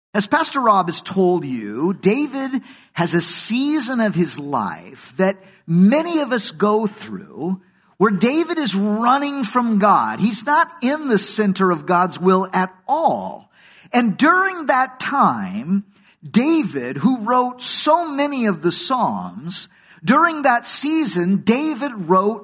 As Pastor Rob has told you, David has a season of his life that many of us go through where David is running from God. He's not in the center of God's will at all. And during that time, David, who wrote so many of the Psalms, during that season, David wrote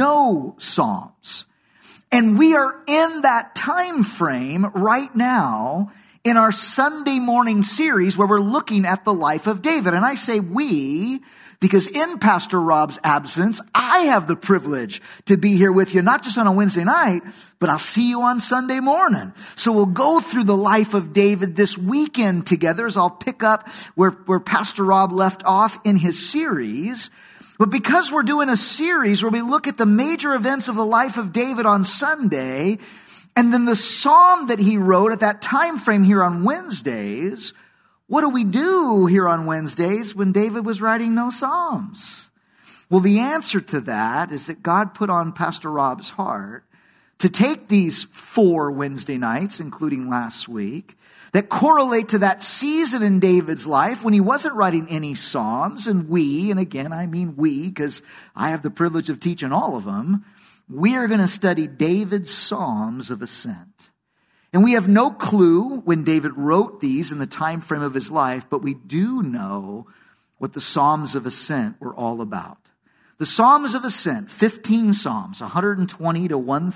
no Psalms. And we are in that time frame right now in our Sunday morning series where we're looking at the life of David. And I say we, because in Pastor Rob's absence, I have the privilege to be here with you, not just on a Wednesday night, but I'll see you on Sunday morning. So we'll go through the life of David this weekend together as I'll pick up where Pastor Rob left off in his series. But because we're doing a series where we look at the major events of the life of David on Sunday, and then the psalm that he wrote at that time frame here on Wednesdays, what do we do here on Wednesdays when David was writing no psalms? Well, the answer to that is that God put on Pastor Rob's heart to take these 4 Wednesday nights, including last week, that correlate to that season in David's life when he wasn't writing any psalms. And we, and again, I mean we, because I have the privilege of teaching all of them, we are going to study David's Psalms of Ascent. And we have no clue when David wrote these in the time frame of his life, but we do know what the Psalms of Ascent were all about. The Psalms of Ascent, 15 Psalms, 120 to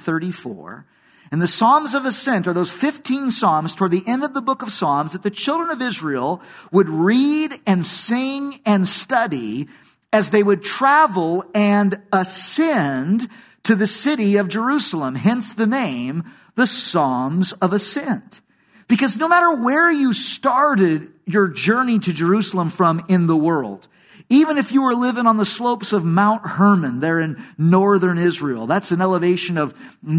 134. And the Psalms of Ascent are those 15 Psalms toward the end of the book of Psalms that the children of Israel would read and sing and study as they would travel and ascend to the city of Jerusalem, hence the name, the Psalms of Ascent. Because no matter where you started your journey to Jerusalem from in the world, even if you were living on the slopes of Mount Hermon there in northern Israel, that's an elevation of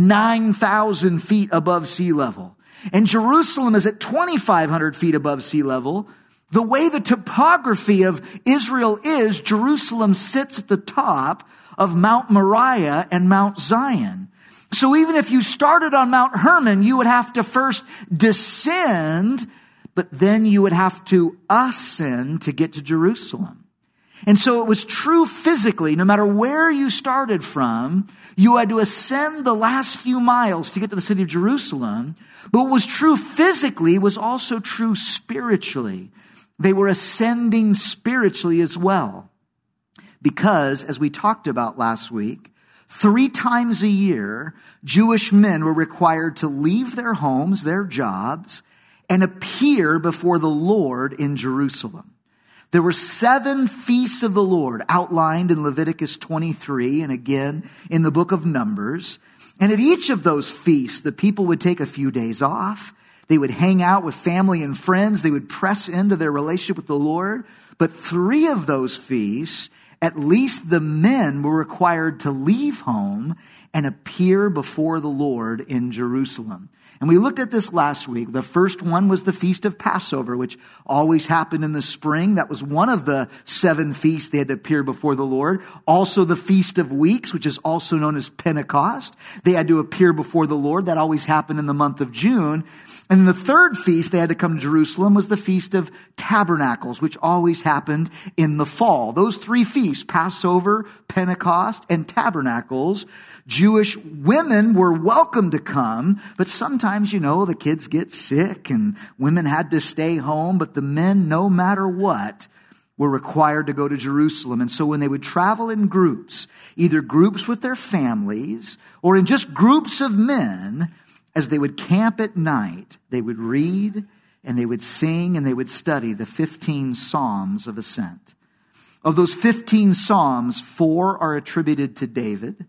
9,000 feet above sea level. And Jerusalem is at 2,500 feet above sea level. The way the topography of Israel is, Jerusalem sits at the top of Mount Moriah and Mount Zion. So even if you started on Mount Hermon, you would have to first descend, but then you would have to ascend to get to Jerusalem. And so it was true physically, no matter where you started from, you had to ascend the last few miles to get to the city of Jerusalem. But what was true physically was also true spiritually. They were ascending spiritually as well. Because, as we talked about last week, 3 times a year, Jewish men were required to leave their homes, their jobs, and appear before the Lord in Jerusalem. There were 7 feasts of the Lord outlined in Leviticus 23 and again in the book of Numbers. And at each of those feasts, the people would take a few days off. They would hang out with family and friends. They would press into their relationship with the Lord. But 3 of those feasts, at least the men were required to leave home and appear before the Lord in Jerusalem. And we looked at this last week. The first one was the Feast of Passover, which always happened in the spring. That was one of the 7 feasts they had to appear before the Lord. Also the Feast of Weeks, which is also known as Pentecost. They had to appear before the Lord. That always happened in the month of June. And the third feast they had to come to Jerusalem was the Feast of Tabernacles, which always happened in the fall. Those 3 feasts, Passover, Pentecost, and Tabernacles, Jewish women were welcome to come, but sometimes, the kids get sick and women had to stay home, but the men, no matter what, were required to go to Jerusalem. And so when they would travel in groups, either groups with their families or in just groups of men, as they would camp at night, they would read and they would sing and they would study the 15 Psalms of Ascent. Of those 15 Psalms, 4 are attributed to David,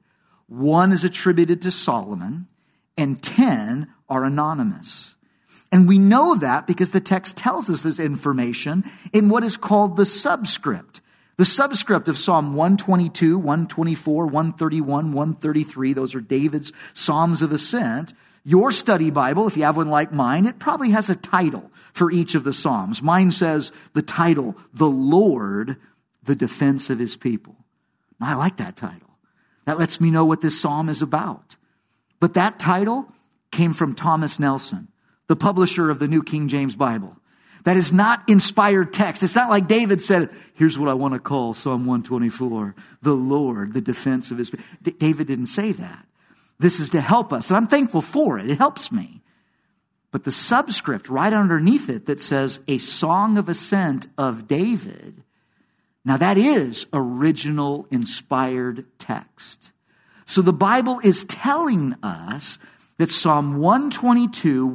1 is attributed to Solomon, and 10 are anonymous. And we know that because the text tells us this information in what is called the subscript. The subscript of Psalm 122, 124, 131, 133, those are David's Psalms of Ascent. Your study Bible, if you have one like mine, it probably has a title for each of the Psalms. Mine says the title, The Lord, the Defense of His People. Now, I like that title. That lets me know what this psalm is about. But that title came from Thomas Nelson, the publisher of the New King James Bible. That is not inspired text. It's not like David said, here's what I want to call Psalm 124, the Lord, the defense of his people. David didn't say that. This is to help us, and I'm thankful for it. It helps me. But the subscript right underneath it that says, a song of ascent of David, now that is original inspired text. So the Bible is telling us that Psalm 122,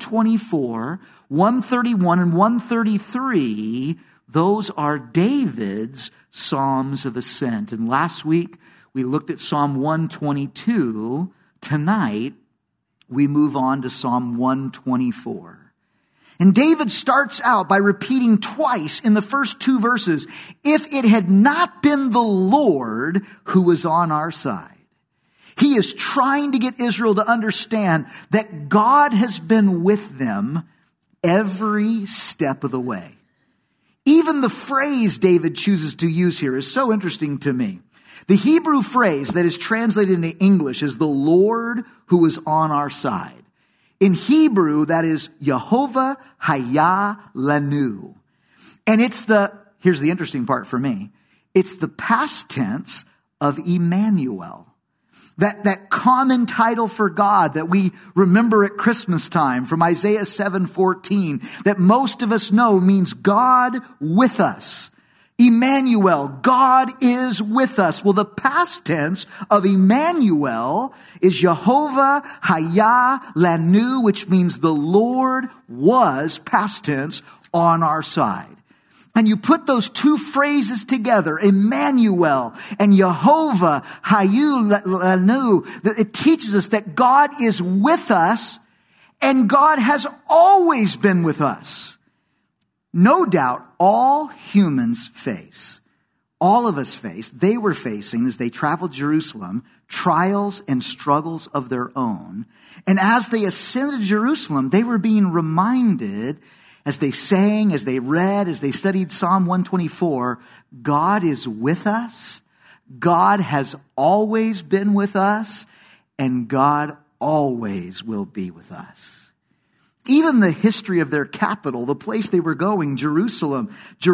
124, 131, and 133, those are David's Psalms of Ascent. And last week, we looked at Psalm 122. Tonight, we move on to Psalm 124. And David starts out by repeating twice in the first two verses, if it had not been the Lord who was on our side. He is trying to get Israel to understand that God has been with them every step of the way. Even the phrase David chooses to use here is so interesting to me. The Hebrew phrase that is translated into English is the Lord who is on our side. In Hebrew, that is Yehovah Haya Lanu. And here's the interesting part for me, it's the past tense of Emmanuel. That common title for God that we remember at Christmas time from Isaiah 7:14 that most of us know means God with us. Emmanuel, God is with us. Well, the past tense of Emmanuel is Yehovah Haya Lanu, which means the Lord was, past tense, on our side. And you put those two phrases together, Emmanuel and Yehovah Hayu Lanu, it teaches us that God is with us and God has always been with us. No doubt all humans face, all of us face, they were facing as they traveled Jerusalem, trials and struggles of their own. And as they ascended Jerusalem, they were being reminded as they sang, as they read, as they studied Psalm 124, God is with us. God has always been with us, and God always will be with us. Even the history of their capital, the place they were going, Jerusalem,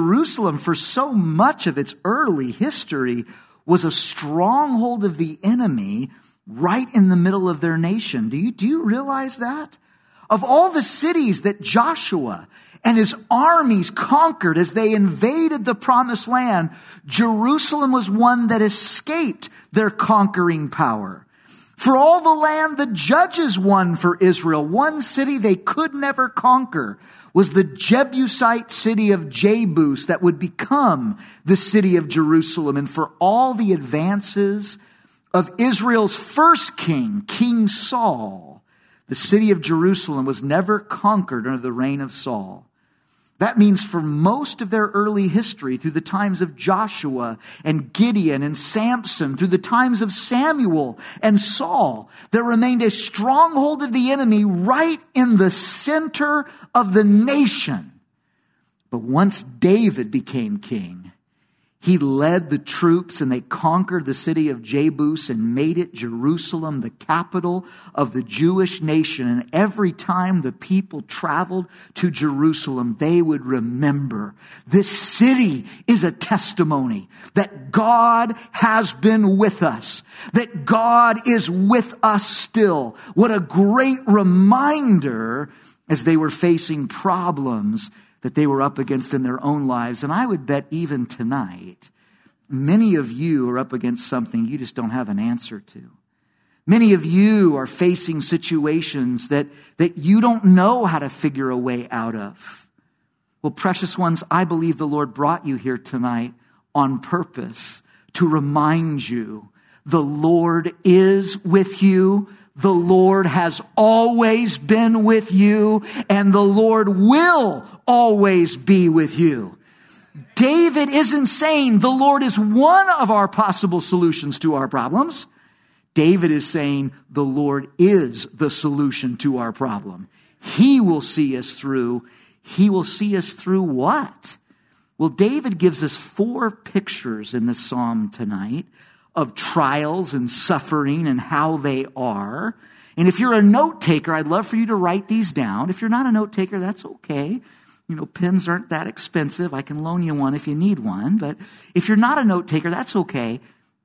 for so much of its early history was a stronghold of the enemy right in the middle of their nation. Do you realize that? Of all the cities that Joshua and his armies conquered as they invaded the promised land, Jerusalem was one that escaped their conquering power. For all the land the judges won for Israel, one city they could never conquer was the Jebusite city of Jebus that would become the city of Jerusalem. And for all the advances of Israel's first king, King Saul, the city of Jerusalem was never conquered under the reign of Saul. That means for most of their early history, through the times of Joshua and Gideon and Samson, through the times of Samuel and Saul, there remained a stronghold of the enemy right in the center of the nation. But once David became king, he led the troops and they conquered the city of Jebus and made it Jerusalem, the capital of the Jewish nation. And every time the people traveled to Jerusalem, they would remember this city is a testimony that God has been with us, that God is with us still. What a great reminder as they were facing problems that they were up against in their own lives. And I would bet even tonight, many of you are up against something you just don't have an answer to. Many of you are facing situations that you don't know how to figure a way out of. Well, precious ones, I believe the Lord brought you here tonight on purpose to remind you the Lord is with you. The Lord has always been with you, and the Lord will always be with you. David isn't saying the Lord is one of our possible solutions to our problems. David is saying the Lord is the solution to our problem. He will see us through. He will see us through what? Well, David gives us 4 pictures in this psalm tonight of trials and suffering and how they are. And if you're a note taker, I'd love for you to write these down. If you're not a note taker, that's okay. Pens aren't that expensive. I can loan you one if you need one. But if you're not a note taker, that's okay.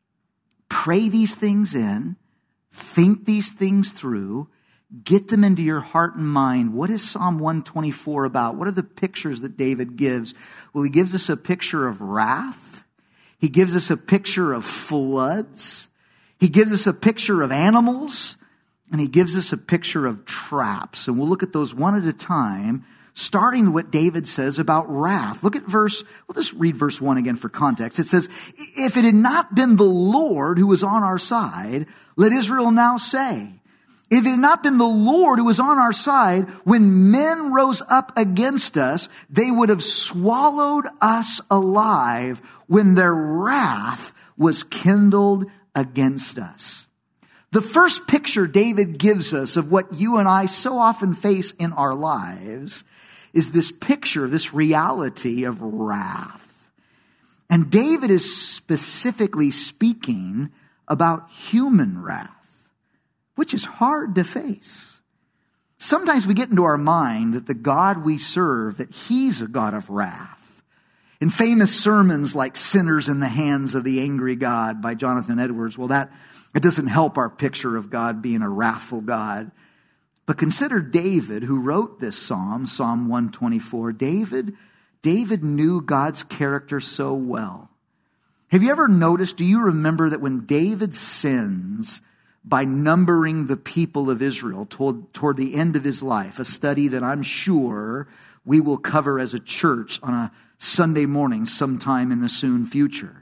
Pray these things in. Think these things through. Get them into your heart and mind. What is Psalm 124 about? What are the pictures that David gives? Well, he gives us a picture of wrath. He gives us a picture of floods. He gives us a picture of animals. And he gives us a picture of traps. And we'll look at those one at a time, starting with what David says about wrath. We'll just read verse 1 again for context. It says, if it had not been the Lord who was on our side, let Israel now say, if it had not been the Lord who was on our side, when men rose up against us, they would have swallowed us alive when their wrath was kindled against us. The first picture David gives us of what you and I so often face in our lives is this picture, this reality of wrath. And David is specifically speaking about human wrath, which is hard to face. Sometimes we get into our mind that the God we serve, that he's a God of wrath. In famous sermons like Sinners in the Hands of the Angry God by Jonathan Edwards, it doesn't help our picture of God being a wrathful God. But consider David, who wrote this psalm, Psalm 124. David knew God's character so well. Have you ever noticed, do you remember that when David sins by numbering the people of Israel toward the end of his life, a study that I'm sure we will cover as a church on a Sunday morning sometime in the soon future.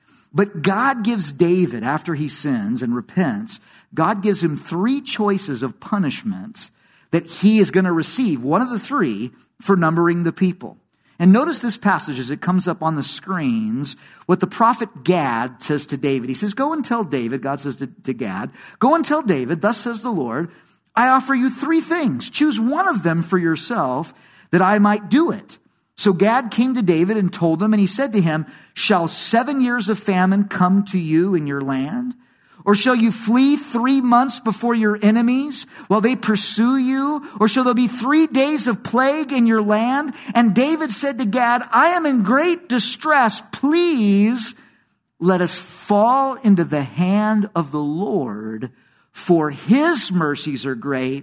But God gives David, after he sins and repents, God gives him 3 choices of punishments that he is going to receive, one of the 3, for numbering the people. And notice this passage as it comes up on the screens, what the prophet Gad says to David. He says, go and tell David, God says to Gad, go and tell David, thus says the Lord, I offer you 3 things. Choose one of them for yourself that I might do it. So Gad came to David and told him, and he said to him, shall 7 years of famine come to you in your land? Or shall you flee 3 months before your enemies while they pursue you? Or shall there be 3 days of plague in your land? And David said to Gad, I am in great distress. Please let us fall into the hand of the Lord, for his mercies are great.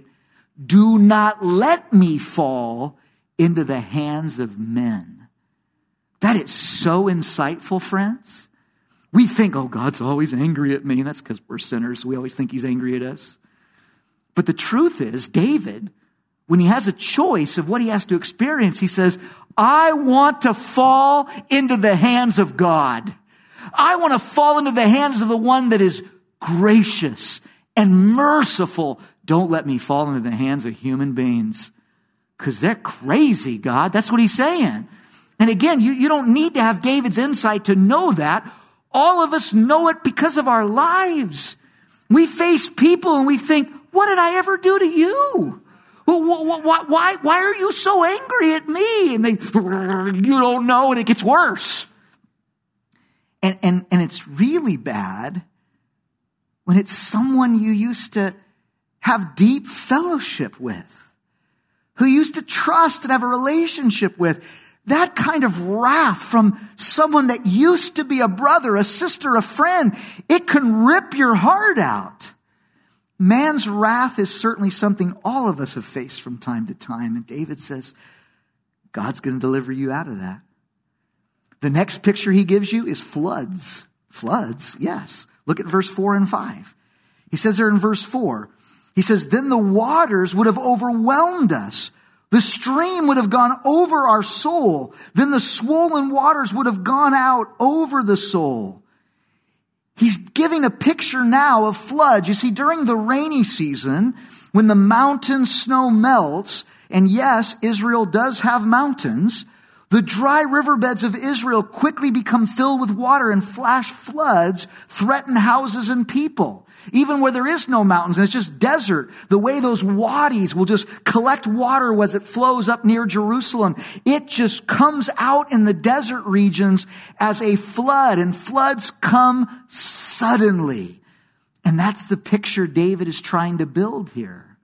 Do not let me fall into the hands of men. That is so insightful, friends. We think, oh, God's always angry at me. And that's because we're sinners. We always think he's angry at us. But the truth is, David, when he has a choice of what he has to experience, he says, I want to fall into the hands of God. I want to fall into the hands of the one that is gracious and merciful. Don't let me fall into the hands of human beings, because they're crazy, God. That's what he's saying. And again, you don't need to have David's insight to know that. All of us know it because of our lives. We face people and we think, what did I ever do to you? Why are you so angry at me? And you don't know, and it gets worse. And it's really bad when it's someone you used to have deep fellowship with, who you used to trust and have a relationship with. That kind of wrath from someone that used to be a brother, a sister, a friend, it can rip your heart out. Man's wrath is certainly something all of us have faced from time to time. And David says, God's going to deliver you out of that. The next picture he gives you is floods. Floods, yes. Look at verse 4 and 5. He says there in verse 4, he says, then the waters would have overwhelmed us. The stream would have gone over our soul. Then the swollen waters would have gone out over the soul. He's giving a picture now of floods. You see, during the rainy season, when the mountain snow melts, and yes, Israel does have mountains, the dry riverbeds of Israel quickly become filled with water, and flash floods threaten houses and people. Even where there is no mountains and it's just desert, the way those wadis will just collect water as it flows up near Jerusalem, it just comes out in the desert regions as a flood, and floods come suddenly. And that's the picture David is trying to build here. And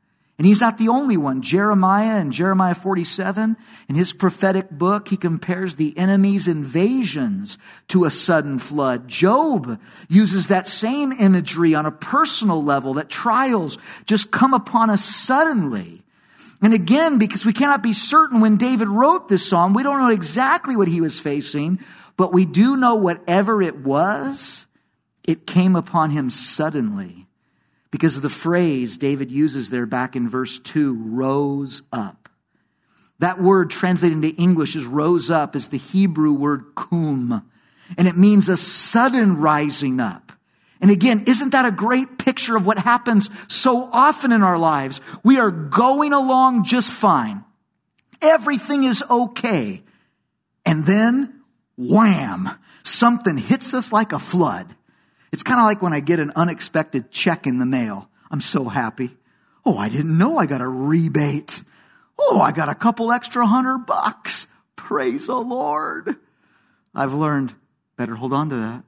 And he's not the only one. Jeremiah in Jeremiah 47, in his prophetic book, he compares the enemy's invasions to a sudden flood. Job uses that same imagery on a personal level, that trials just come upon us suddenly. And again, because we cannot be certain when David wrote this psalm, we don't know exactly what he was facing, but we do know whatever it was, it came upon him suddenly. Because of the phrase David uses there back in verse 2, rose up. That word translated into English as rose up is the Hebrew word kum. And it means a sudden rising up. And again, isn't that a great picture of what happens so often in our lives? We are going along just fine. Everything is okay. And then, wham, something hits us like a flood. It's kind of like when I get an unexpected check in the mail. I'm so happy. Oh, I didn't know I got a rebate. Oh, I got a couple extra $100. Praise the Lord. I've learned, better hold on to that.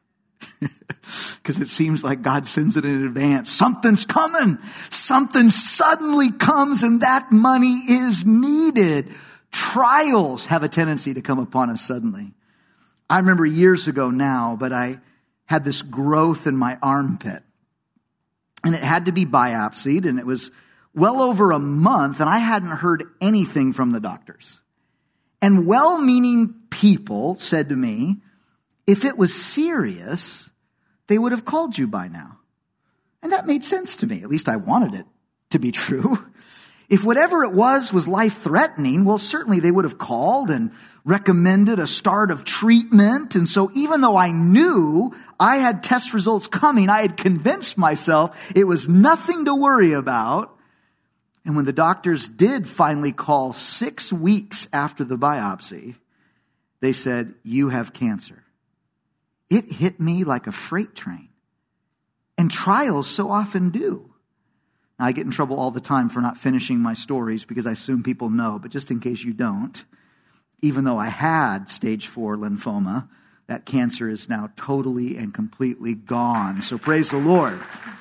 Because it seems like God sends it in advance. Something's coming. Something suddenly comes and that money is needed. Trials have a tendency to come upon us suddenly. I remember years ago now, but I had this growth in my armpit. And it had to be biopsied, and it was well over a month, and I hadn't heard anything from the doctors. And well-meaning people said to me, if it was serious, they would have called you by now. And that made sense to me. At least I wanted it to be true. If whatever it was life-threatening, well, certainly they would have called and recommended a start of treatment. And so even though I knew I had test results coming, I had convinced myself it was nothing to worry about. And when the doctors did finally call 6 weeks after the biopsy, they said, you have cancer. It hit me like a freight train. And trials so often do. Now, I get in trouble all the time for not finishing my stories because I assume people know, but just in case you don't, even though I had stage 4 lymphoma, that cancer is now totally and completely gone. So praise the Lord.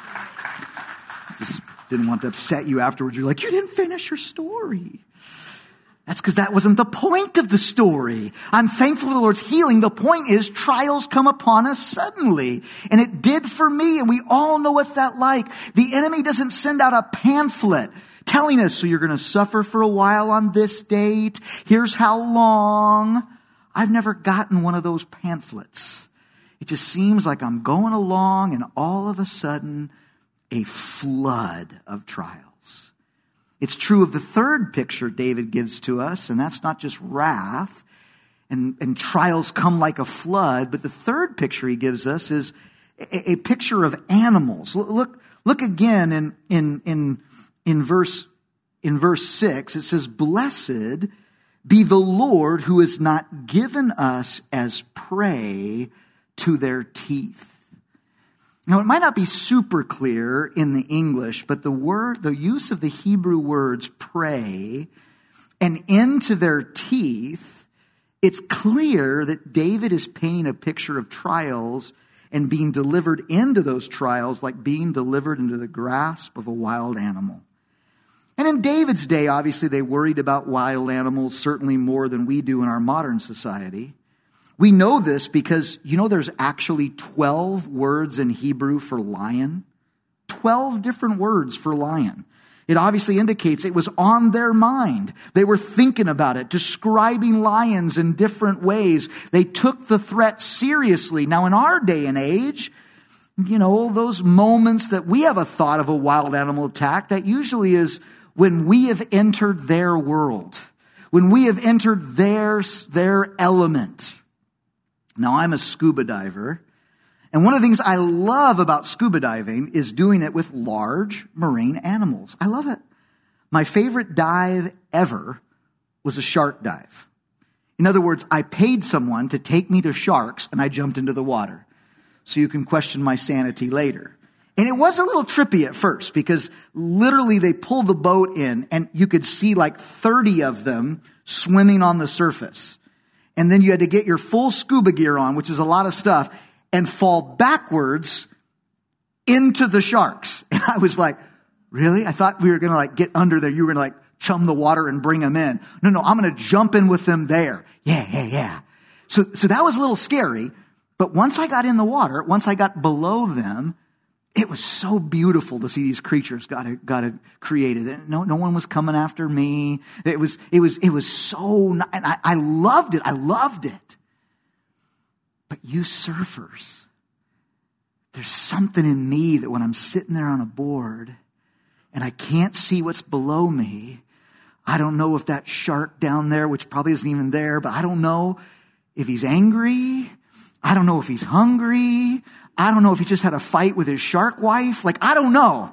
Just didn't want to upset you afterwards. You're like, you didn't finish your story. That's because that wasn't the point of the story. I'm thankful for the Lord's healing. The point is trials come upon us suddenly. And it did for me. And we all know what's that like. The enemy doesn't send out a pamphlet telling us, so you're going to suffer for a while on this date. Here's how long. I've never gotten one of those pamphlets. It just seems like I'm going along and all of a sudden a flood of trials. It's true of the third picture David gives to us, and that's not just wrath and trials come like a flood, but the third picture he gives us is a picture of animals. Look again in verse 6. It says, "Blessed be the Lord who has not given us as prey to their teeth." Now, it might not be super clear in the English, but the use of the Hebrew words prey and into their teeth, it's clear that David is painting a picture of trials and being delivered into those trials like being delivered into the grasp of a wild animal. And in David's day, obviously, they worried about wild animals certainly more than we do in our modern society. We know this because, there's actually 12 words in Hebrew for lion. 12 different words for lion. It obviously indicates it was on their mind. They were thinking about it, describing lions in different ways. They took the threat seriously. Now, in our day and age, those moments that we have a thought of a wild animal attack, that usually is when we have entered their world, when we have entered their element. Now, I'm a scuba diver, and one of the things I love about scuba diving is doing it with large marine animals. I love it. My favorite dive ever was a shark dive. In other words, I paid someone to take me to sharks, and I jumped into the water. So you can question my sanity later. And it was a little trippy at first because literally they pulled the boat in, and you could see like 30 of them swimming on the surface. And then you had to get your full scuba gear on, which is a lot of stuff, and fall backwards into the sharks. And I was like, Really? I thought we were going to like get under there. You were going to like chum the water and bring them in. No, I'm going to jump in with them there. Yeah. So that was a little scary. But once I got in the water, once I got below them, it was so beautiful to see these creatures God had created. No one was coming after me. It was so, and I loved it. I loved it. But you surfers, there's something in me that when I'm sitting there on a board and I can't see what's below me, I don't know if that shark down there, which probably isn't even there, but I don't know if he's angry. I don't know if he's hungry. I don't know if he just had a fight with his shark wife. Like, I don't know.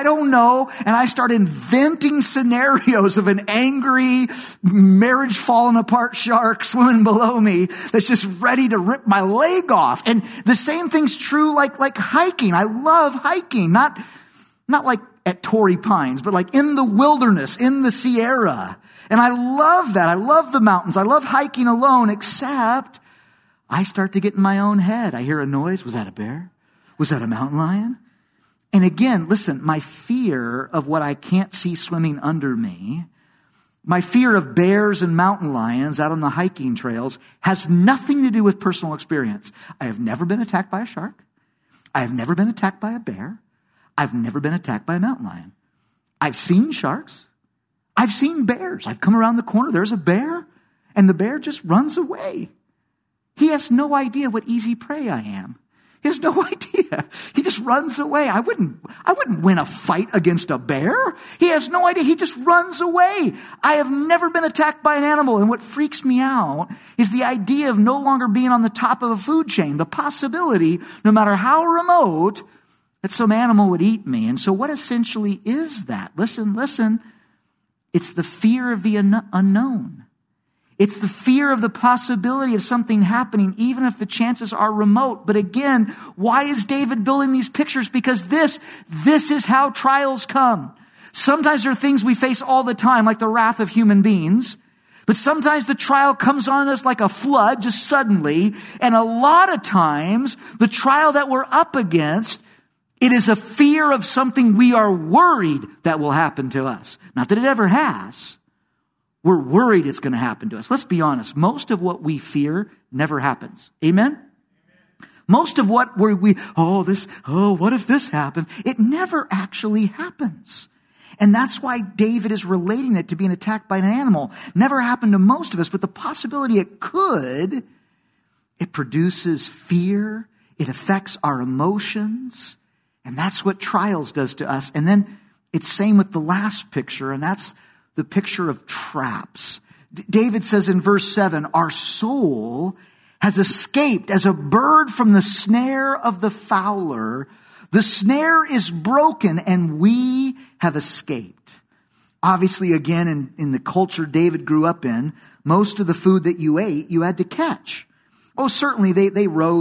And I started inventing scenarios of an angry, marriage falling apart shark swimming below me that's just ready to rip my leg off. And the same thing's true like hiking. I love hiking. Not like at Torrey Pines, but like in the wilderness, in the Sierra. And I love that. I love the mountains. I love hiking alone, except I start to get in my own head. I hear a noise. Was that a bear? Was that a mountain lion? And again, listen, my fear of what I can't see swimming under me, my fear of bears and mountain lions out on the hiking trails has nothing to do with personal experience. I have never been attacked by a shark. I have never been attacked by a bear. I've never been attacked by a mountain lion. I've seen sharks. I've seen bears. I've come around the corner. There's a bear, and the bear just runs away. He has no idea what easy prey I am. He has no idea. He just runs away. I wouldn't win a fight against a bear. He has no idea. He just runs away. I have never been attacked by an animal. And what freaks me out is the idea of no longer being on the top of a food chain. The possibility, no matter how remote, that some animal would eat me. And so what essentially is that? Listen. It's the fear of the unknown. It's the fear of the possibility of something happening, even if the chances are remote. But again, why is David building these pictures? Because this is how trials come. Sometimes there are things we face all the time, like the wrath of human beings. But sometimes the trial comes on us like a flood, just suddenly. And a lot of times, the trial that we're up against, it is a fear of something we are worried that will happen to us. Not that it ever has. We're worried it's going to happen to us. Let's be honest. Most of what we fear never happens. Amen? Most of what what if this happened? It never actually happens. And that's why David is relating it to being attacked by an animal. Never happened to most of us, but the possibility it could, it produces fear. It affects our emotions. And that's what trials does to us. And then it's same with the last picture, and that's the picture of traps. David says in verse 7, our soul has escaped as a bird from the snare of the fowler. The snare is broken and we have escaped. Obviously, again, in the culture David grew up in, most of the food that you ate, you had to catch. Oh, certainly they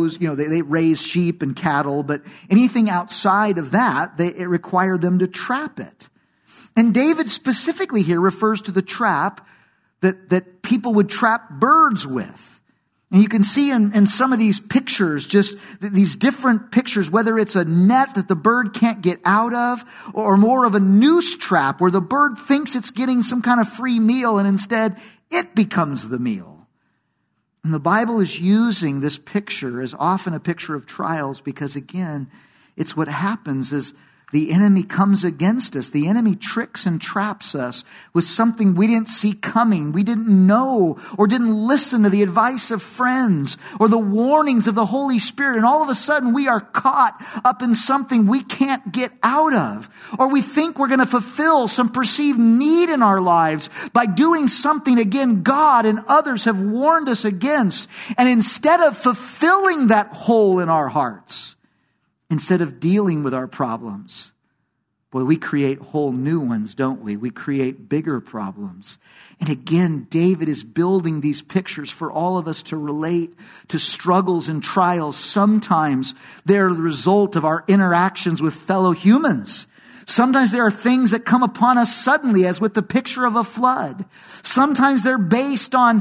raised sheep and cattle, but anything outside of that, it required them to trap it. And David specifically here refers to the trap that people would trap birds with. And you can see in some of these pictures, just these different pictures, whether it's a net that the bird can't get out of, or more of a noose trap where the bird thinks it's getting some kind of free meal and instead it becomes the meal. And the Bible is using this picture as often a picture of trials because, again, it's what happens is the enemy comes against us. The enemy tricks and traps us with something we didn't see coming. We didn't know or didn't listen to the advice of friends or the warnings of the Holy Spirit. And all of a sudden we are caught up in something we can't get out of. Or we think we're going to fulfill some perceived need in our lives by doing something, again, God and others have warned us against. And instead of fulfilling that hole in our hearts, instead of dealing with our problems, boy, we create whole new ones, don't we? We create bigger problems. And again, David is building these pictures for all of us to relate to struggles and trials. Sometimes they're the result of our interactions with fellow humans. Sometimes there are things that come upon us suddenly, as with the picture of a flood. Sometimes they're based on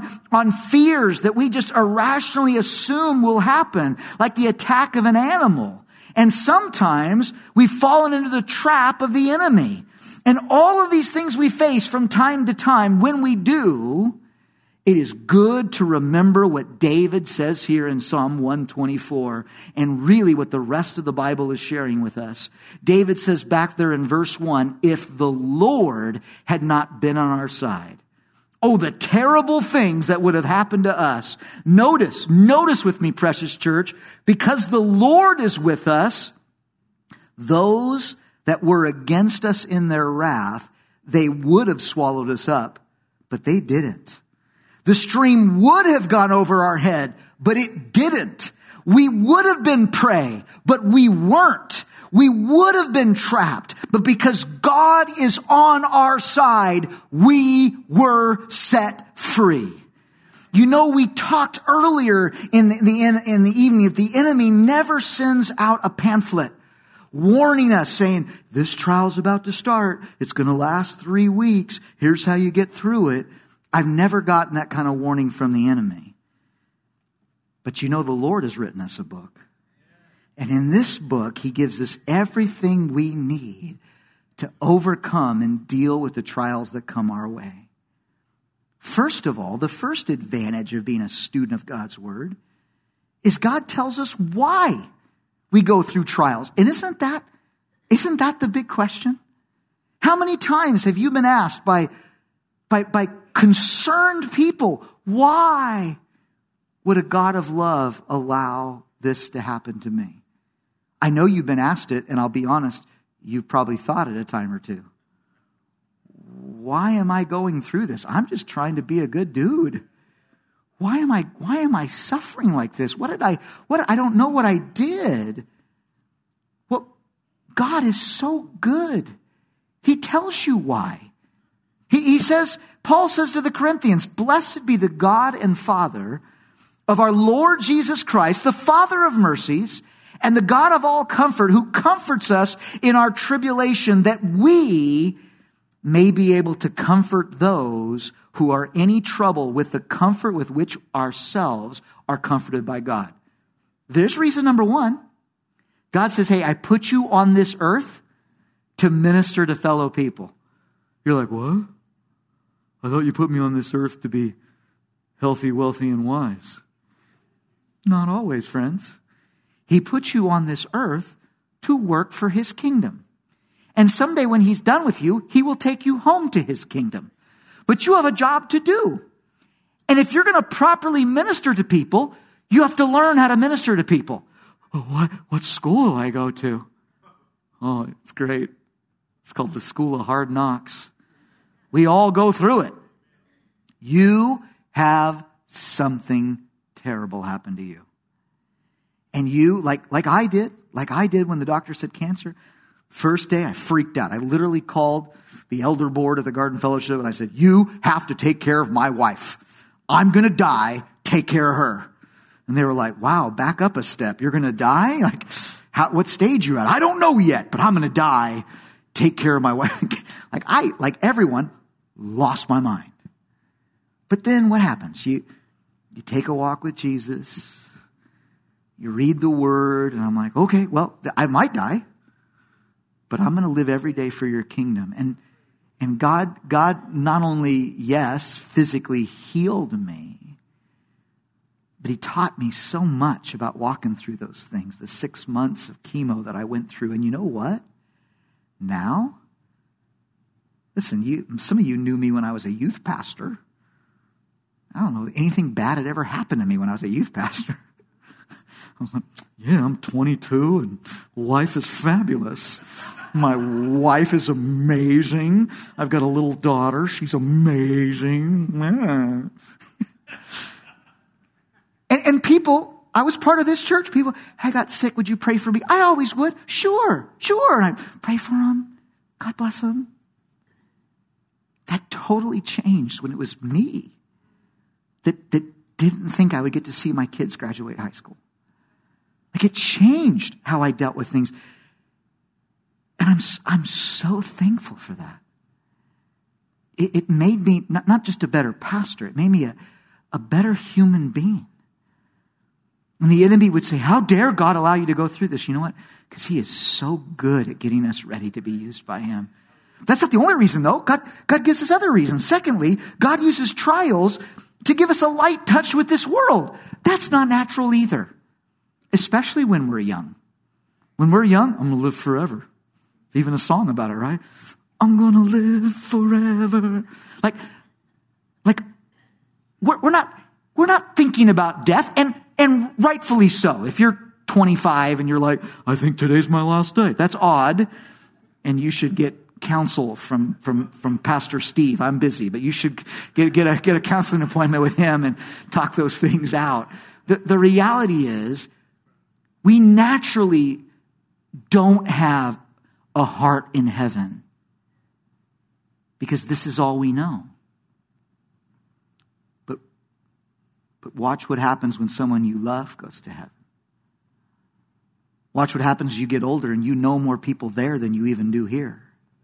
fears that we just irrationally assume will happen, like the attack of an animal. And sometimes we've fallen into the trap of the enemy. And all of these things we face from time to time, when we do, it is good to remember what David says here in Psalm 124, and really what the rest of the Bible is sharing with us. David says back there in verse 1, if the Lord had not been on our side, oh, the terrible things that would have happened to us. Notice with me, precious church, because the Lord is with us, those that were against us in their wrath, they would have swallowed us up, but they didn't. The stream would have gone over our head, but it didn't. We would have been prey, but we weren't. We would have been trapped, but because God is on our side, we were set free. You know, we talked earlier in the evening that the enemy never sends out a pamphlet warning us, saying, this trial's about to start. It's going to last 3 weeks. Here's how you get through it. I've never gotten that kind of warning from the enemy. But you know, the Lord has written us a book. And in this book, he gives us everything we need to overcome and deal with the trials that come our way. First of all, the first advantage of being a student of God's word is God tells us why we go through trials. And isn't that the big question? How many times have you been asked by concerned people, why would a God of love allow this to happen to me? I know you've been asked it, and I'll be honest, you've probably thought it a time or two. Why am I going through this? I'm just trying to be a good dude. Why am I suffering like this? I don't know what I did. Well, God is so good. He tells you why. He says, Paul says to the Corinthians, blessed be the God and Father of our Lord Jesus Christ, the Father of mercies and the God of all comfort, who comforts us in our tribulation, that we may be able to comfort those who are in any trouble with the comfort with which ourselves are comforted by God. There's reason number one. God says, hey, I put you on this earth to minister to fellow people. You're like, what? I thought you put me on this earth to be healthy, wealthy, and wise. Not always, friends. He put you on this earth to work for his kingdom. And someday when he's done with you, he will take you home to his kingdom. But you have a job to do. And if you're going to properly minister to people, you have to learn how to minister to people. Oh, what school do I go to? Oh, it's great. It's called the School of Hard Knocks. We all go through it. You have something terrible happen to you. And you, like I did when the doctor said cancer, first day I freaked out. I literally called the elder board of the Garden Fellowship and I said, you have to take care of my wife. I'm going to die. Take care of her. And they were like, wow, back up a step. You're going to die? What stage you at? I don't know yet, but I'm going to die. Take care of my wife. Like everyone, lost my mind. But then what happens? You take a walk with Jesus. You read the word, and I'm like, okay, well, I might die, but I'm going to live every day for your kingdom. And God not only, yes, physically healed me, but he taught me so much about walking through those things, the 6 months of chemo that I went through. And you know what? Now, listen, some of you knew me when I was a youth pastor. I don't know anything bad had ever happened to me when I was a youth pastor. I was like, yeah, I'm 22 and life is fabulous. My wife is amazing. I've got a little daughter. She's amazing. Yeah. And people, I was part of this church. People, I got sick. Would you pray for me? I always would. Sure. And I'd pray for them. God bless them. That totally changed when it was me that didn't think I would get to see my kids graduate high school. It changed how I dealt with things. And I'm so thankful for that. It made me not just a better pastor, it made me a better human being. And the enemy would say, how dare God allow you to go through this? You know what? Because he is so good at getting us ready to be used by him. That's not the only reason, though. God gives us other reasons. Secondly, God uses trials to give us a light touch with this world. That's not natural either, especially when we're young. When we're young, I'm going to live forever. There's even a song about it, right? I'm going to live forever. Like we're not thinking about death, and rightfully so. If you're 25 and you're like, I think today's my last day, that's odd, and you should get counsel from Pastor Steve. I'm busy, but you should get a counseling appointment with him and talk those things out. The reality is, we naturally don't have a heart in heaven because this is all we know. But watch what happens when someone you love goes to heaven. Watch what happens as you get older and you know more people there than you even do here.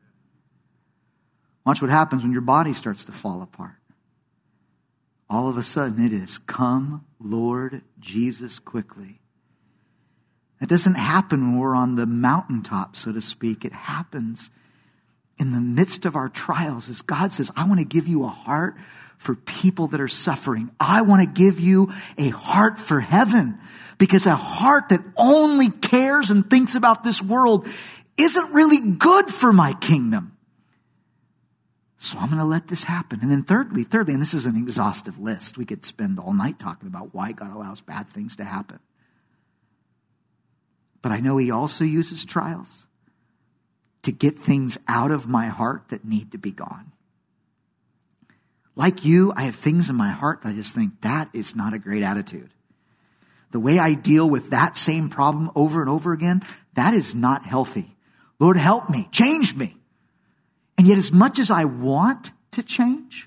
Watch what happens when your body starts to fall apart. All of a sudden it is, come, Lord Jesus, quickly. It doesn't happen when we're on the mountaintop, so to speak. It happens in the midst of our trials as God says, I want to give you a heart for people that are suffering. I want to give you a heart for heaven, because a heart that only cares and thinks about this world isn't really good for my kingdom. So I'm going to let this happen. And then thirdly, and this is an exhaustive list. We could spend all night talking about why God allows bad things to happen. But I know he also uses trials to get things out of my heart that need to be gone. Like you, I have things in my heart that I just think that is not a great attitude. The way I deal with that same problem over and over again, that is not healthy. Lord, help me, change me. And yet as much as I want to change,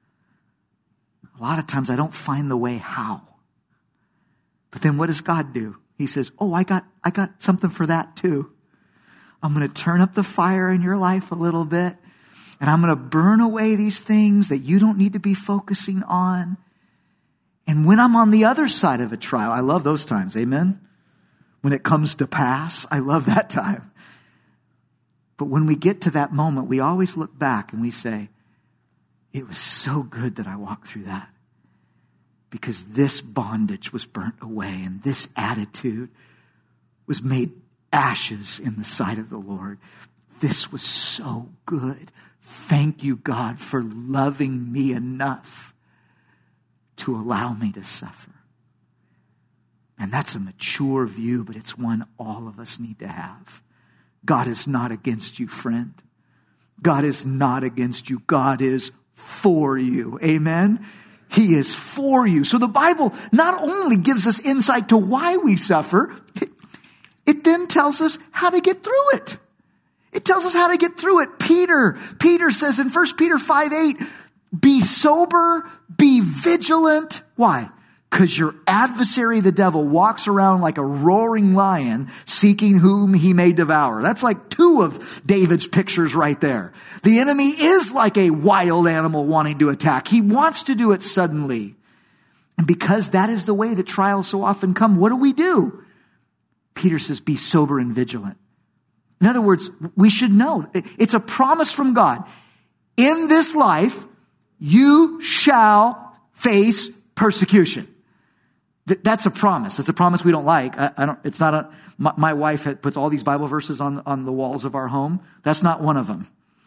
a lot of times I don't find the way how. But then what does God do? He says, oh, I got something for that too. I'm going to turn up the fire in your life a little bit, and I'm going to burn away these things that you don't need to be focusing on. And when I'm on the other side of a trial, I love those times, amen? When it comes to pass, I love that time. But when we get to that moment, we always look back and we say, it was so good that I walked through that, because this bondage was burnt away and this attitude was made ashes in the sight of the Lord. This was so good. Thank you, God, for loving me enough to allow me to suffer. And that's a mature view, but it's one all of us need to have. God is not against you, friend. God is not against you. God is for you. Amen? He is for you. So the Bible not only gives us insight to why we suffer, it then tells us how to get through it. It tells us how to get through it. Peter says in 1 Peter 5:8, be sober, be vigilant. Why? Because your adversary, the devil, walks around like a roaring lion seeking whom he may devour. That's like two of David's pictures right there. The enemy is like a wild animal wanting to attack. He wants to do it suddenly. And because that is the way that trials so often come, what do? Peter says, be sober and vigilant. In other words, we should know. It's a promise from God. In this life, you shall face persecution. That's a promise. It's a promise we don't like. My wife puts all these Bible verses on the walls of our home. That's not one of them.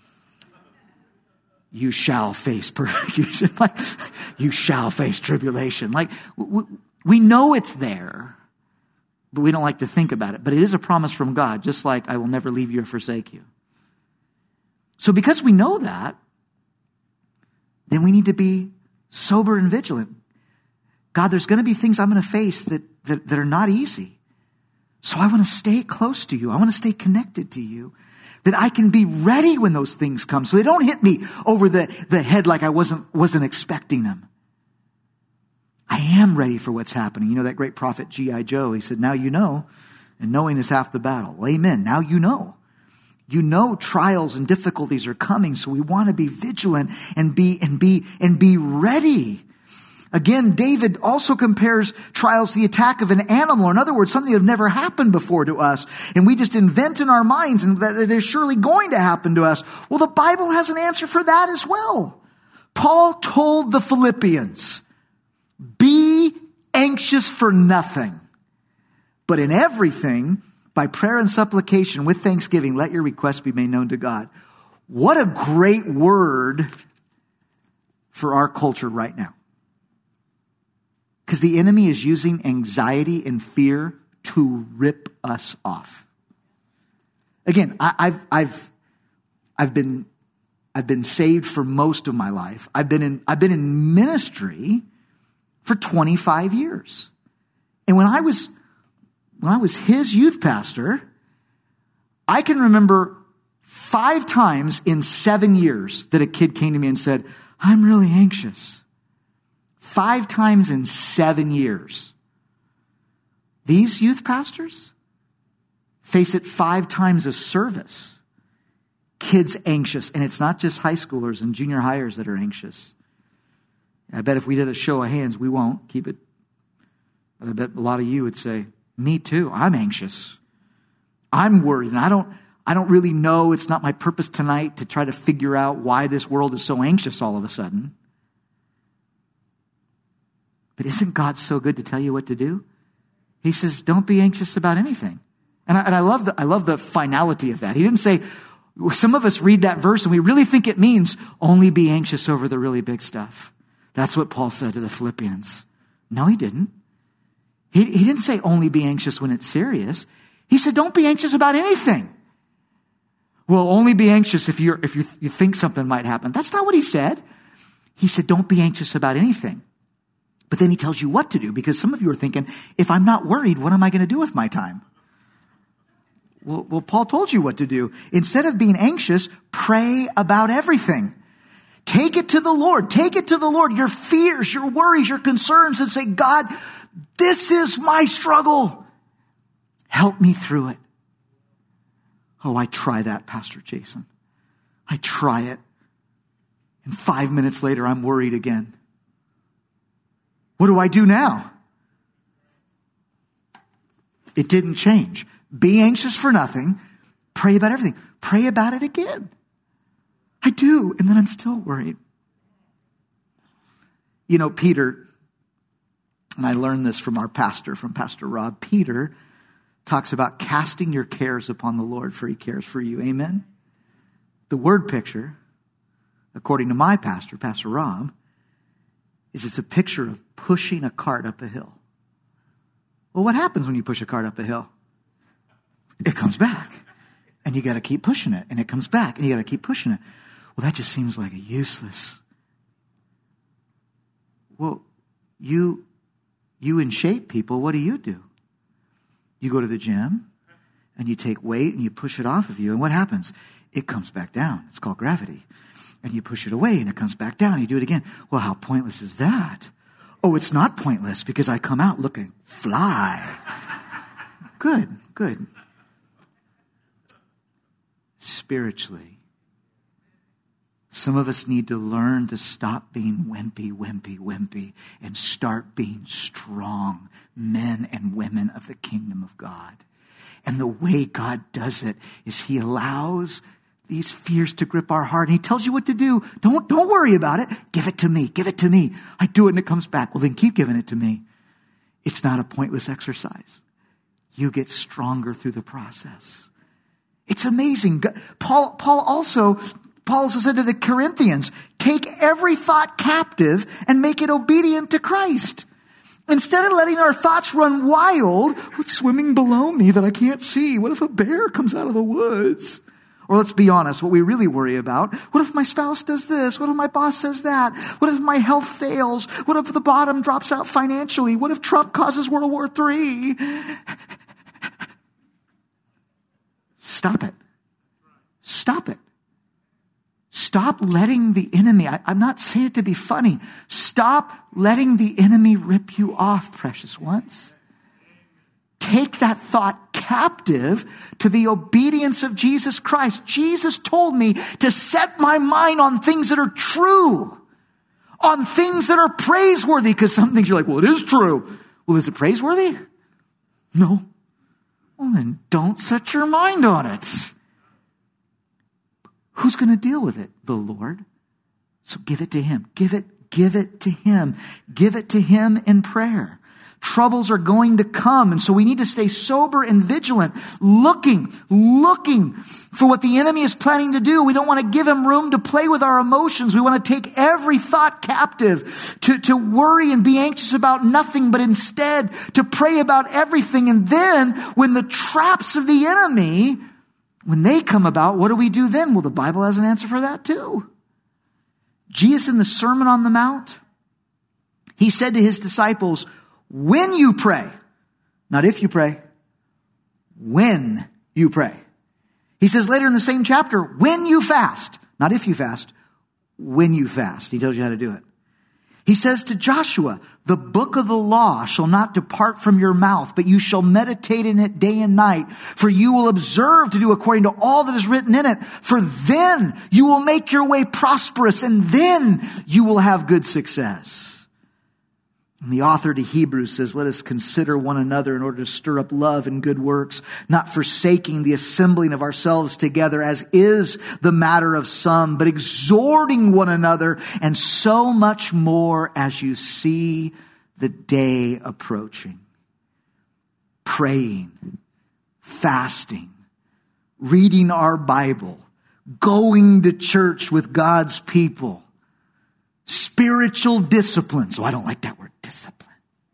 You shall face persecution. Like, you shall face tribulation. Like, we know it's there, but we don't like to think about it. But it is a promise from God, just like I will never leave you or forsake you. So because we know that, then we need to be sober and vigilant. God, there's going to be things I'm going to face that are not easy. So I want to stay close to you. I want to stay connected to you, that I can be ready when those things come, so they don't hit me over the head like I wasn't expecting them. I am ready for what's happening. You know that great prophet G.I. Joe, he said, now you know, and knowing is half the battle. Well, amen. Now you know. You know trials and difficulties are coming, so we want to be vigilant and be ready. Again, David also compares trials to the attack of an animal. In other words, something that have never happened before to us. And we just invent in our minds and that it is surely going to happen to us. Well, the Bible has an answer for that as well. Paul told the Philippians, be anxious for nothing, but in everything, by prayer and supplication with thanksgiving, let your requests be made known to God. What a great word for our culture right now. Because the enemy is using anxiety and fear to rip us off. Again, I've been saved for most of my life. I've been in ministry for 25 years. And when I was his youth pastor, I can remember 5 times in 7 years that a kid came to me and said, I'm really anxious. 5 times in 7 years. These youth pastors face it 5 times a service. Kids anxious. And it's not just high schoolers and junior hires that are anxious. I bet if we did a show of hands, we won't keep it. But I bet a lot of you would say, me too. I'm anxious. I'm worried. And I don't really know. It's not my purpose tonight to try to figure out why this world is so anxious all of a sudden. But isn't God so good to tell you what to do? He says, don't be anxious about anything. And I love the finality of that. He didn't say, some of us read that verse and we really think it means only be anxious over the really big stuff. That's what Paul said to the Philippians. No, he didn't. He didn't say only be anxious when it's serious. He said, don't be anxious about anything. Well, only be anxious if you think something might happen. That's not what he said. He said, don't be anxious about anything. But then he tells you what to do, because some of you are thinking, if I'm not worried, what am I going to do with my time? Well, Paul told you what to do. Instead of being anxious, pray about everything. Take it to the Lord. Take it to the Lord. Your fears, your worries, your concerns, and say, God, this is my struggle. Help me through it. Oh, I try that, Pastor Jason. I try it. And 5 minutes later, I'm worried again. What do I do now? It didn't change. Be anxious for nothing. Pray about everything. Pray about it again. I do, and then I'm still worried. You know, Peter, and I learned this from our pastor, from Pastor Rob, Peter talks about casting your cares upon the Lord, for he cares for you. Amen? The word picture, according to my pastor, Pastor Rob, is it's a picture of pushing a cart up a hill. Well, what happens when you push a cart up a hill? It comes back. And you got to keep pushing it. And it comes back. And you got to keep pushing it. Well, that just seems like a useless. Well, you in shape people, what do? You go to the gym and you take weight and you push it off of you. And what happens? It comes back down. It's called gravity. And you push it away and it comes back down. You do it again. Well, how pointless is that? Oh, it's not pointless because I come out looking fly. Good. Spiritually, some of us need to learn to stop being wimpy, and start being strong men and women of the kingdom of God. And the way God does it is he allows these fears to grip our heart. And he tells you what to do. Don't worry about it. Give it to me. I do it and it comes back. Well, then keep giving it to me. It's not a pointless exercise. You get stronger through the process. It's amazing. Paul also said to the Corinthians, take every thought captive and make it obedient to Christ. Instead of letting our thoughts run wild, what's swimming below me that I can't see? What if a bear comes out of the woods? Or let's be honest, what we really worry about, what if my spouse does this? What if my boss says that? What if my health fails? What if the bottom drops out financially? What if Trump causes World War III? Stop it. Stop letting the enemy, I'm not saying it to be funny. Stop letting the enemy rip you off, precious ones. Take that thought captive to the obedience of Jesus Christ. Jesus told me to set my mind on things that are true, on things that are praiseworthy, because some things you're like, well, it is true. Well, is it praiseworthy? No. Well, then don't set your mind on it. Who's going to deal with it? The Lord. So give it to him. Give it to him. Give it to him in prayer. Troubles are going to come, and so we need to stay sober and vigilant, looking for what the enemy is planning to do. We don't want to give him room to play with our emotions. We want to take every thought captive, to worry and be anxious about nothing, but instead to pray about everything. And then when the traps of the enemy, when they come about, what do we do then? Well, the Bible has an answer for that too. Jesus in the Sermon on the Mount, he said to his disciples, when you pray, not if you pray, when you pray. He says later in the same chapter, when you fast, not if you fast, when you fast. He tells you how to do it. He says to Joshua, the book of the law shall not depart from your mouth, but you shall meditate in it day and night, for you will observe to do according to all that is written in it. For then you will make your way prosperous, and then you will have good success. And the author to Hebrews says, let us consider one another in order to stir up love and good works, not forsaking the assembling of ourselves together, as is the matter of some, but exhorting one another, and so much more as you see the day approaching. Praying, fasting, reading our Bible, going to church with God's people, spiritual disciplines. Oh, I don't like that word, discipline.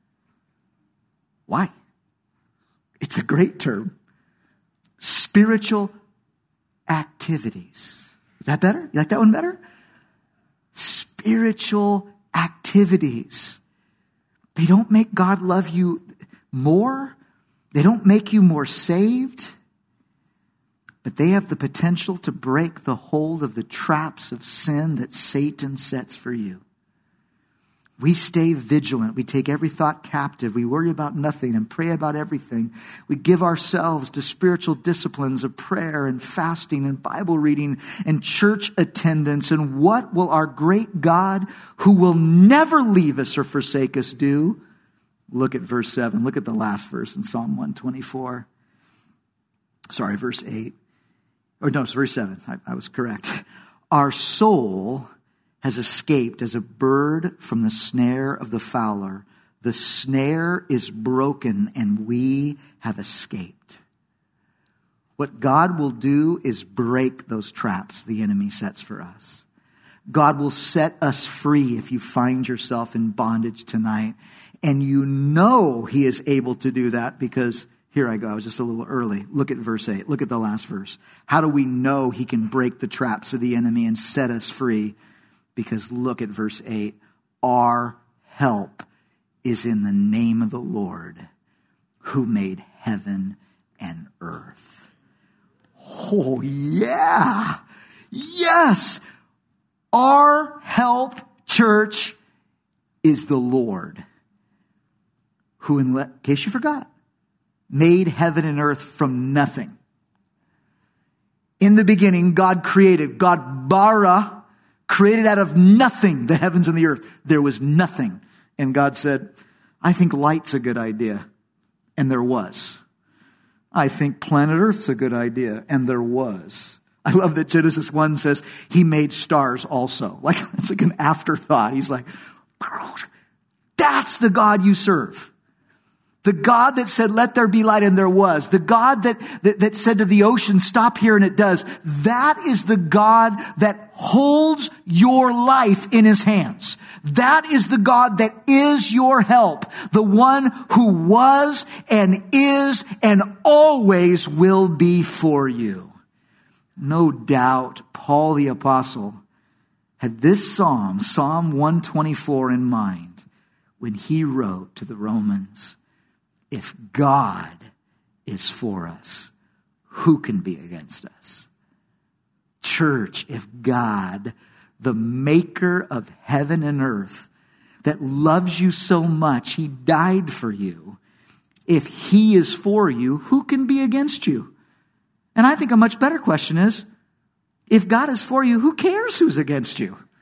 Why? It's a great term. Spiritual activities. Is that better? You like that one better? Spiritual activities. They don't make God love you more. They don't make you more saved. But they have the potential to break the hold of the traps of sin that Satan sets for you. We stay vigilant. We take every thought captive. We worry about nothing and pray about everything. We give ourselves to spiritual disciplines of prayer and fasting and Bible reading and church attendance. And what will our great God, who will never leave us or forsake us, do? Look at verse 7. Look at the last verse in Psalm 124. Sorry, verse 8. Or no, it's verse 7. I was correct. Our soul has escaped as a bird from the snare of the fowler. The snare is broken and we have escaped. What God will do is break those traps the enemy sets for us. God will set us free if you find yourself in bondage tonight. And you know he is able to do that because here I go. I was just a little early. Look at verse 8. Look at the last verse. How do we know he can break the traps of the enemy and set us free? Because look at verse 8. Our help is in the name of the Lord who made heaven and earth. Oh, yeah. Yes. Our help, church, is the Lord who, in case you forgot, made heaven and earth from nothing. In the beginning, God created. God bara, created out of nothing the heavens and the earth. There was nothing. And God said, I think light's a good idea. And there was. I think planet Earth's a good idea. And there was. I love that Genesis 1 says he made stars also. Like, it's like an afterthought. He's like, that's the God you serve. The God that said, let there be light, and there was. The God that said to the ocean, stop here, and it does. That is the God that holds your life in his hands. That is the God that is your help. The one who was and is and always will be for you. No doubt, Paul the Apostle had this psalm, Psalm 124, in mind when he wrote to the Romans, if God is for us, who can be against us? Church, if God, the maker of heaven and earth, that loves you so much, he died for you. If he is for you, who can be against you? And I think a much better question is, if God is for you, who cares who's against you?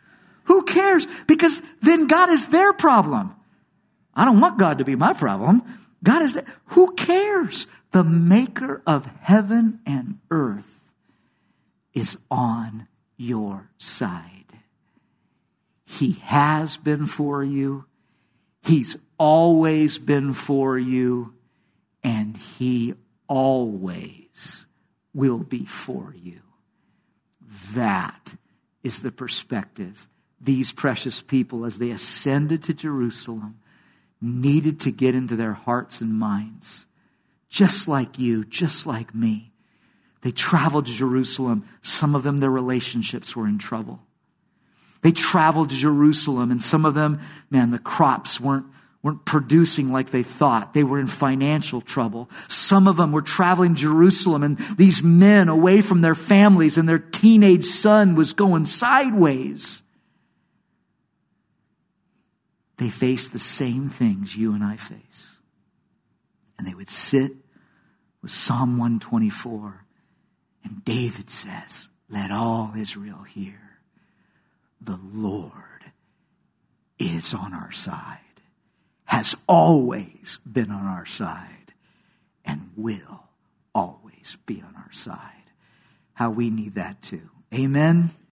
Who cares? Because then God is their problem. I don't want God to be my problem. God is there. Who cares? The maker of heaven and earth is on your side. He has been for you. He's always been for you. And he always will be for you. That is the perspective these precious people, as they ascended to Jerusalem, needed to get into their hearts and minds. Just like you, just like me. They traveled to Jerusalem. Some of them, their relationships were in trouble. They traveled to Jerusalem, and some of them, man, the crops weren't producing like they thought. They were in financial trouble. Some of them were traveling to Jerusalem, and these men away from their families, and their teenage son was going sideways. They faced the same things you and I face. And they would sit with Psalm 124. And David says, let all Israel hear, the Lord is on our side, has always been on our side, and will always be on our side. How we need that too. Amen.